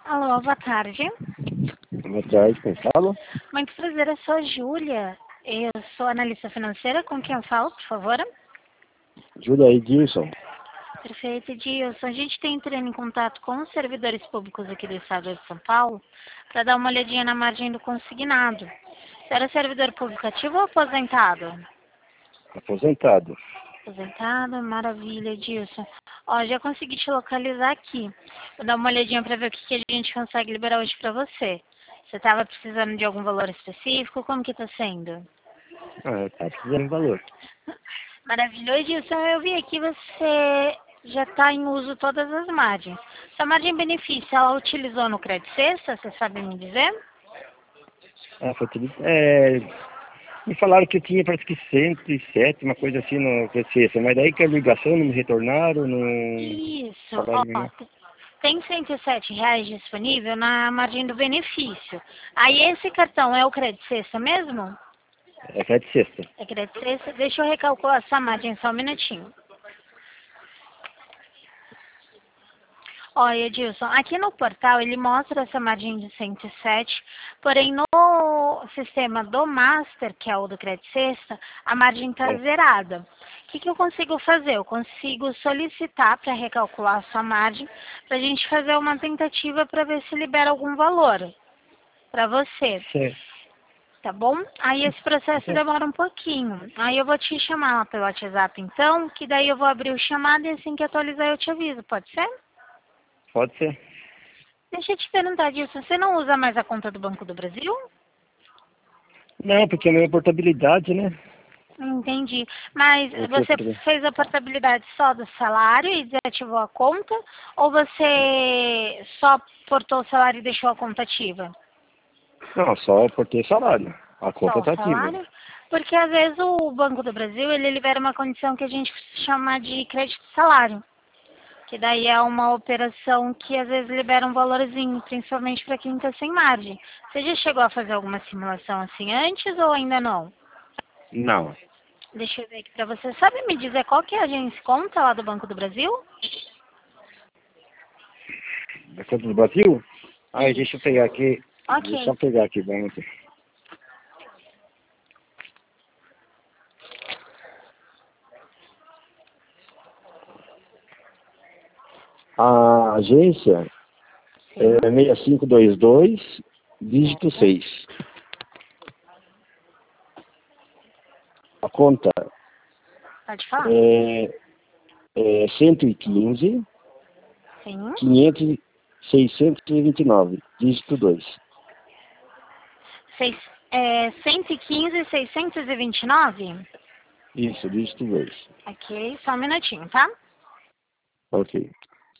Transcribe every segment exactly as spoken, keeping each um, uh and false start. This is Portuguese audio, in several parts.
Alô, boa tarde. Boa tarde, quem fala? Muito prazer, eu sou a Júlia. Eu sou analista financeira, com quem eu falo, por favor? Júlia Edilson. Perfeito, Edilson. A gente tem entrando em contato com os servidores públicos aqui do estado de São Paulo para dar uma olhadinha na margem do consignado. Você era servidor público ativo ou aposentado? Aposentado. Aposentado, maravilha, Edilson. Ó, já consegui te localizar aqui. Vou dar uma olhadinha para ver o que, que a gente consegue liberar hoje para você. Você estava precisando de algum valor específico? Como que está sendo? Ah, tá precisando de valor. Maravilhoso, Edilson. Eu vi aqui você já está em uso todas as margens. Sua margem benefício, ela utilizou no Crédito Sexta? Você sabe me dizer? Ah, foi tudo. É, me falaram que eu tinha parece que cento e sete, uma coisa assim no P C, mas daí que a ligação não me retornaram, não Isso. falaram Ó, não. tem cento e sete reais disponível na margem do benefício. Aí esse cartão é o Crédito Sexta mesmo? É que é de sexta. É Crédito Sexta. Deixa eu recalcular essa margem só um minutinho. Olha, Edilson, aqui no portal ele mostra essa margem de cento e sete, porém no sistema do Master, que é o do Crédito Sexta, a margem está Bom, zerada. O que, que eu consigo fazer? Eu consigo solicitar para recalcular a sua margem, para a gente fazer uma tentativa para ver se libera algum valor para você, certo. tá bom? Aí esse processo Então, demora um pouquinho. Aí eu vou te chamar lá pelo WhatsApp então, que daí eu vou abrir o chamado e assim que atualizar eu te aviso, pode ser? pode ser. Deixa eu te perguntar disso. Você não usa mais a conta do Banco do Brasil? Não, porque a minha portabilidade, né? Entendi. Mas Eu sei você por quê. fez a portabilidade só do salário e desativou a conta? Ou você só portou o salário e deixou a conta ativa? Não, só por ter salário. A Só conta o tá ativa. salário? Porque às vezes o Banco do Brasil ele libera uma condição que a gente chama de crédito salário. Que daí é uma operação que às vezes libera um valorzinho, principalmente para quem está sem margem. Você já chegou a fazer alguma simulação assim antes ou ainda não? Não. Deixa eu ver aqui para você. Sabe me dizer qual que é a agência conta lá do Banco do Brasil? Da conta do Brasil? Ai, deixa eu Isso. pegar aqui. Deixa Ok. eu pegar aqui, vamos aqui. A agência Sim. é seis cinco dois dois, dígito Certo. seis. A conta Pode falar. é, é cento e quinze, Sim. quinhentos, seiscentos e vinte e nove, dígito dois. Seis, é, cento e quinze, seiscentos e vinte e nove? Isso, dígito dois. Ok, só um minutinho, tá? Ok.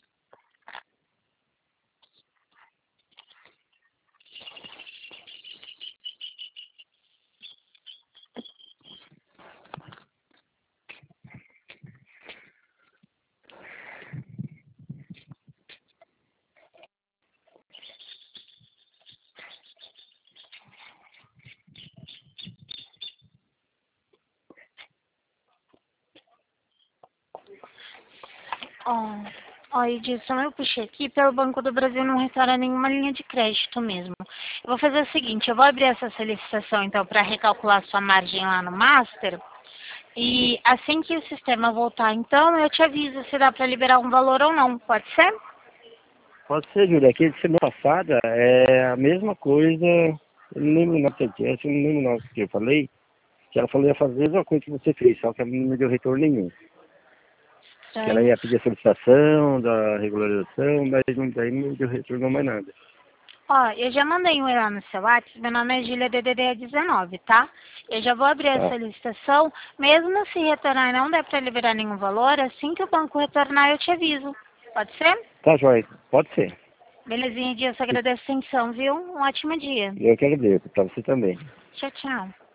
Ó, ó, Edilson, eu puxei aqui, pelo Banco do Brasil não retorna nenhuma linha de crédito mesmo. Eu vou fazer o seguinte, eu vou abrir essa solicitação então para recalcular sua margem lá no Master. E assim que o sistema voltar, então, eu te aviso se dá para liberar um valor ou não, pode ser? Pode ser, Júlia. Aqui de semana passada é a mesma coisa. Eu não lembro o nome que eu disse, eu não lembro o nome que eu falei. Que ela falou que ia fazer a mesma coisa que você fez, só que ela não me deu retorno nenhum. Que ela Estranho. ia pedir a solicitação da regularização, mas não, daí não me deu retorno mais nada. Ó, eu já mandei um e-mail lá no seu WhatsApp, meu nome é Júlia D D D dezenove, tá? Eu já vou abrir a Tá, solicitação, mesmo se retornar e não der para liberar nenhum valor, assim que o banco retornar eu te aviso, pode ser? tá, joia. Pode ser. Belezinha, Dia, eu só agradeço a atenção, viu? Um ótimo dia. Eu que agradeço. Pra você também. Tchau, tchau.